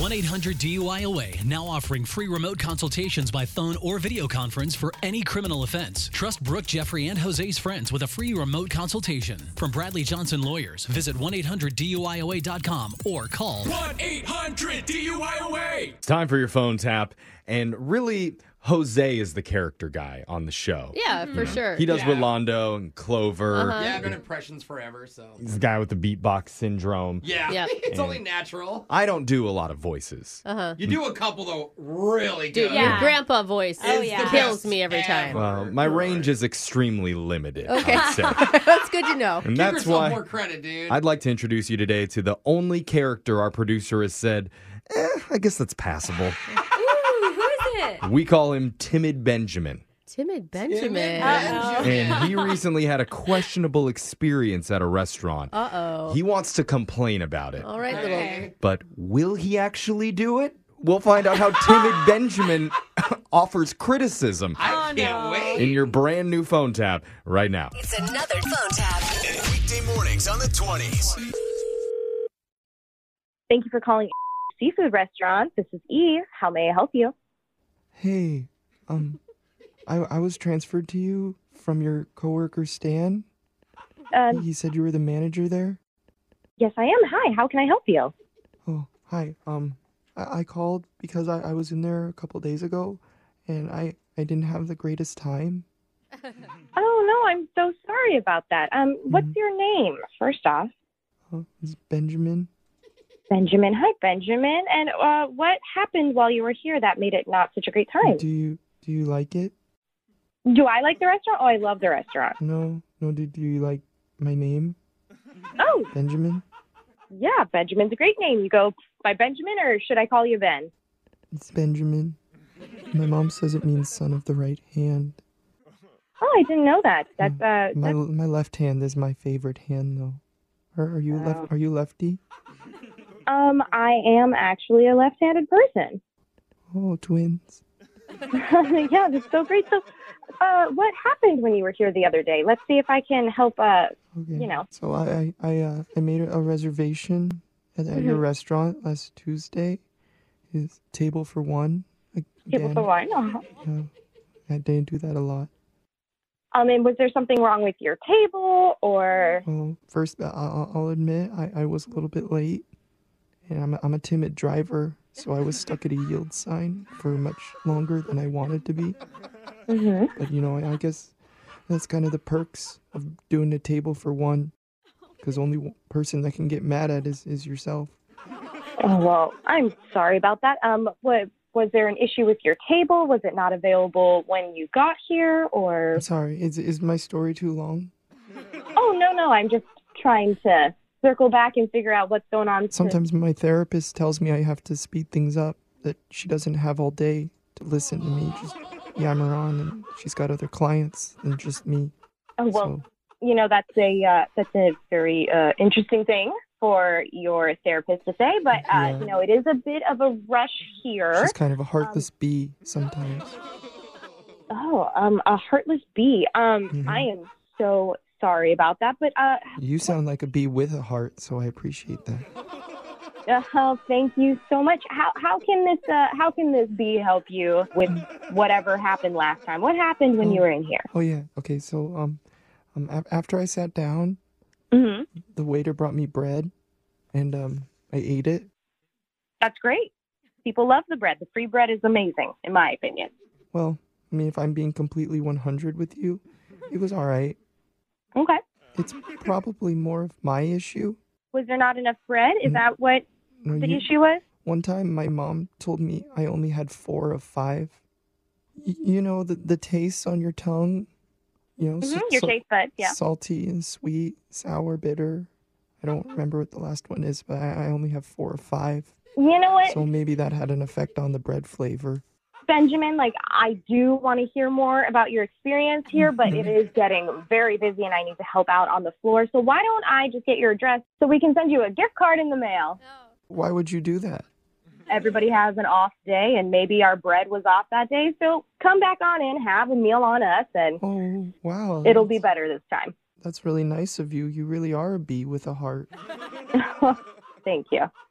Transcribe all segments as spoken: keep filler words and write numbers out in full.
one eight hundred D U I O A, now offering free remote consultations by phone or video conference for any criminal offense. Trust Brooke, Jeffrey, and Jose's friends with a free remote consultation. From Bradley Johnson Lawyers, visit one eight hundred D U I O A dot com or call one eight hundred D U I O A. It's time for your phone tap. And really, Jose is the character guy on the show. Yeah, for sure. He does Yeah. Rolando and Clover. Uh-huh. Yeah, I've been impressions forever, so. He's the guy with the beatbox syndrome. Yeah, Yep. it's only natural. I don't do a lot of voices. Uh-huh. You do a couple, though, really Dude, good. your Yeah. grandpa voice Oh, It's yeah. the kills best me every time. ever. Well, my range is extremely limited, Okay. I'd say. That's good to know. And Give that's yourself why more credit, dude. I'd like to introduce you today to the only character our producer has said, eh, I guess that's passable. Ooh, who is it? We call him Timid Benjamin. Timid Benjamin. Uh-oh. And he recently had a questionable experience at a restaurant. Uh-oh. He wants to complain about it. All right, little... Okay. But will he actually do it? We'll find out how Timid Benjamin offers criticism I can't no. wait. in your brand new phone tab right now. It's another phone tap. Weekday mornings on the twenties. Thank you for calling Seafood Restaurant. This is Eve. How may I help you? Hey, um, I I was transferred to you from your coworker Stan. Um, He said you were the manager there. yes, I am. Hi. How can I help you? Oh, hi. Um, I, I called because I, I was in there a couple days ago, and I I didn't have the greatest time. Oh no, I'm so sorry about that. Um, what's your name? First off, Uh, it's Benjamin. Benjamin. Hi, Benjamin. And uh, what happened while you were here that made it not such a great time? Do you do you like it? Do I like the restaurant? Oh, I love the restaurant. No, no. Do, do you like my name, Oh, Benjamin? yeah, Benjamin's a great name. You go by Benjamin, or should I call you Ben? It's Benjamin. My mom says it means son of the right hand. Oh, I didn't know that. That's uh, My that's, my left hand is my favorite hand, though. Are, are you Oh. left? Are you lefty? um, I am actually a left-handed person. Oh, twins. Yeah, that's so great. So, uh, what happened when you were here the other day? Let's see if I can help. Uh, Okay. You know. So I I I, uh, I made a reservation at, at your Mhm. restaurant last Tuesday. Is table for one. Table Again. for one. Uh-huh. Yeah, I didn't do that a lot. Um, and was there something wrong with your table, or? Well, first I- I'll, I'll admit I, I was a little bit late, and I'm a, I'm a timid driver, so I was stuck at a yield sign for much longer than I wanted to be. Mm-hmm. But you know, I, I guess that's kind of the perks of doing a table for one, because only one person that can get mad at is, is yourself. Oh well, I'm sorry about that. Um, what was there an issue with your table? Was it not available when you got here, or? I'm sorry. Is is my story too long? Oh no, no, I'm just trying to circle back and figure out what's going on. to- Sometimes my therapist tells me I have to speed things up, that she doesn't have all day to listen to me just yammer on, and she's got other clients than just me. Oh well, So, you know that's a uh, that's a very uh, interesting thing for your therapist to say, but uh, Yeah. you know it is a bit of a rush here. she's kind of a heartless bee sometimes. Oh, um, a heartless bee. Um, Mhm. I am so sorry about that, but uh, You sound like a bee with a heart, so I appreciate that. uh, oh, thank you so much. How how can this uh how can this bee help you with whatever happened last time? What happened when you were in here? Oh yeah. Okay. So um, um a- after I sat down, Mm-hmm. the waiter brought me bread, and um I ate it. That's great. People love the bread. The free bread is amazing, in my opinion. Well, I mean, if I'm being completely one hundred with you, it was all right. Okay. It's probably more of my issue. Was there not enough bread? Is Mm. that what No, the you- issue was? One time, my mom told me I only had four of five. Y- you know, the the taste on your tongue. You know, Mm-hmm. sa- Your sa- taste buds, yeah. salty and sweet, sour, bitter. I don't remember what the last one is, but I, I only have four or five. You know what, So maybe that had an effect on the bread flavor. Benjamin? Like, I do want to hear more about your experience here, but it is getting very busy, and I need to help out on the floor. So why don't I just get your address so we can send you a gift card in the mail? Why would you do that? Everybody has an off day, and maybe our bread was off that day. So come back on in, have a meal on us, and Oh, wow. it'll be that's- better this time. That's really nice of you. You really are a bee with a heart. Thank you.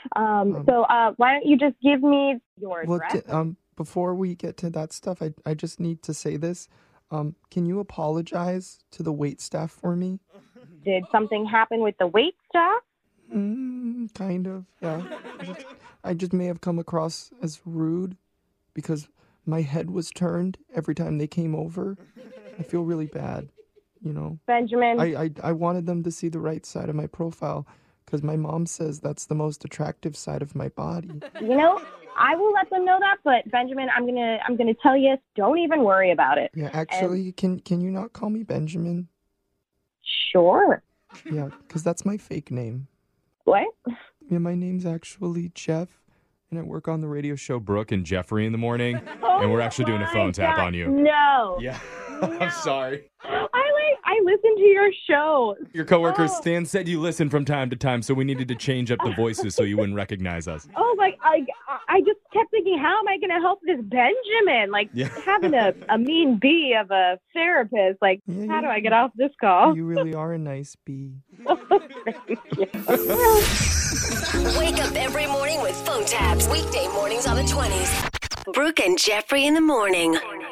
Um, Um, so uh, why don't you just give me your Well, address? t- um, before we get to that stuff, I I just need to say this. Um, can you apologize to the wait staff for me? Did something happen with the wait staff? Mm, kind of, yeah. I just, I just may have come across as rude because my head was turned every time they came over. I feel really bad, you know. Benjamin, I, I, I wanted them to see the right side of my profile because my mom says that's the most attractive side of my body. you know, I will let them know that, but Benjamin, I'm gonna I'm gonna tell you, don't even worry about it. Yeah, actually, can can you not call me Benjamin? Sure. Yeah, because that's my fake name. What? Yeah, my name's actually Jeff, and I work on the radio show. Show Brooke and Jeffrey in the morning, Oh and we're actually doing a my phone tap God, on you. No. Yeah, No. I'm sorry. I like I listen to your show. Your coworker Oh. Stan said you listen from time to time, so we needed to change up the voices so you wouldn't recognize us. Oh, like I, I just kept thinking, how am I going to help this Benjamin? Like Yeah. having a, a mean bee of a therapist. Like, Yeah, how do yeah. I get off this call? You really are a nice bee. Wake up every morning with phone taps. Weekday mornings on the twenties. Brooke and Jeffrey in the morning.